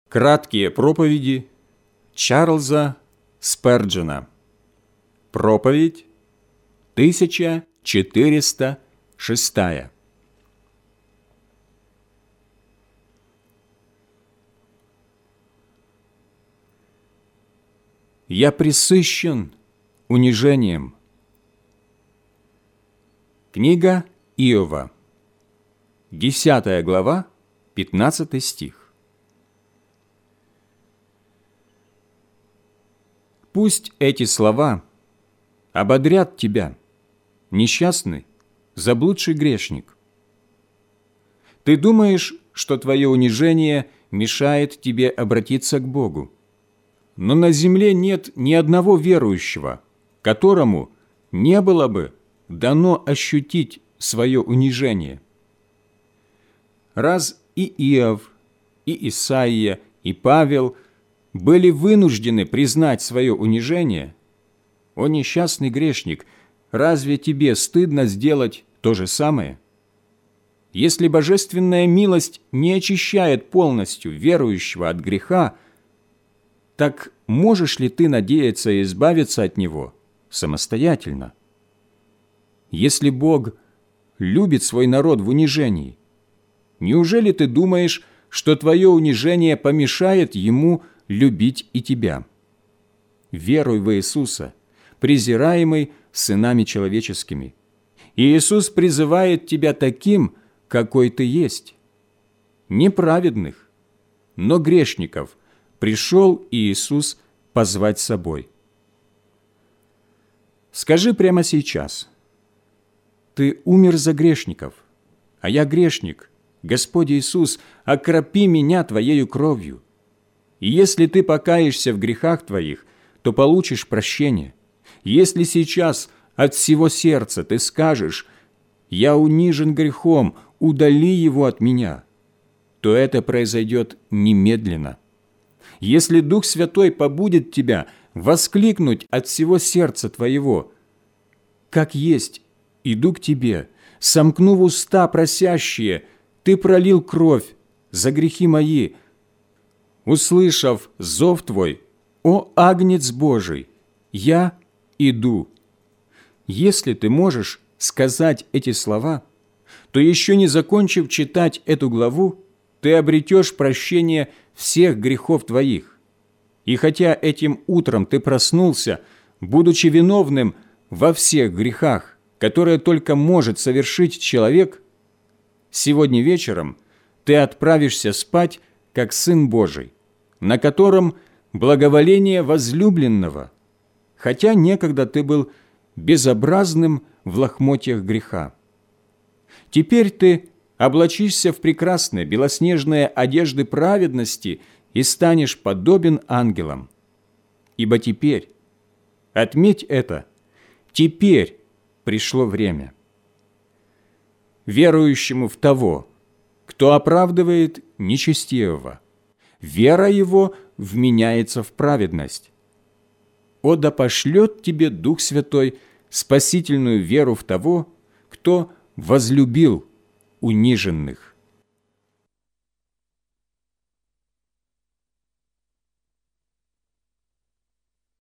Краткие проповеди Чарльза Сперджена. Проповедь 1406. Я пресыщен унижением. Книга Иова, 10 глава, 15 стих. Пусть эти слова ободрят тебя, несчастный, заблудший грешник. Ты думаешь, что твое унижение мешает тебе обратиться к Богу, но на земле нет ни одного верующего, которому не было бы дано ощутить свое унижение. Раз и Иов, и Исаия, и Павел были вынуждены признать свое унижение, о несчастный грешник, разве тебе стыдно сделать то же самое? Если божественная милость не очищает полностью верующего от греха, так можешь ли ты надеяться избавиться от него самостоятельно? Если Бог любит свой народ в унижении, неужели ты думаешь, что твое унижение помешает Ему любить и тебя? Веруй в Иисуса, презираемый сынами человеческими. И Иисус призывает тебя таким, какой ты есть. Не праведных, но грешников пришел Иисус позвать с собой. Скажи прямо сейчас: ты умер за грешников, а я грешник. Господь Иисус, окропи меня Твоею кровью. И если ты покаешься в грехах твоих, то получишь прощение. Если сейчас от всего сердца ты скажешь: «Я унижен грехом, удали его от меня», то это произойдет немедленно. Если Дух Святой побудит тебя воскликнуть от всего сердца твоего: «Как есть, иду к тебе, сомкнув уста просящие, ты пролил кровь за грехи мои», услышав зов твой: «О Агнец Божий, я иду». Если ты можешь сказать эти слова, то еще не закончив читать эту главу, ты обретешь прощение всех грехов твоих. И хотя этим утром ты проснулся, будучи виновным во всех грехах, которые только может совершить человек, сегодня вечером ты отправишься спать, как Сын Божий, на котором благоволение возлюбленного, хотя некогда ты был безобразным в лохмотьях греха. Теперь ты облачишься в прекрасные белоснежные одежды праведности и станешь подобен ангелам. Ибо теперь, отметь это, теперь пришло время. Верующему в того, кто оправдывает нечестивого, вера его вменяется в праведность. О, да пошлет тебе Дух Святой спасительную веру в того, кто возлюбил униженных.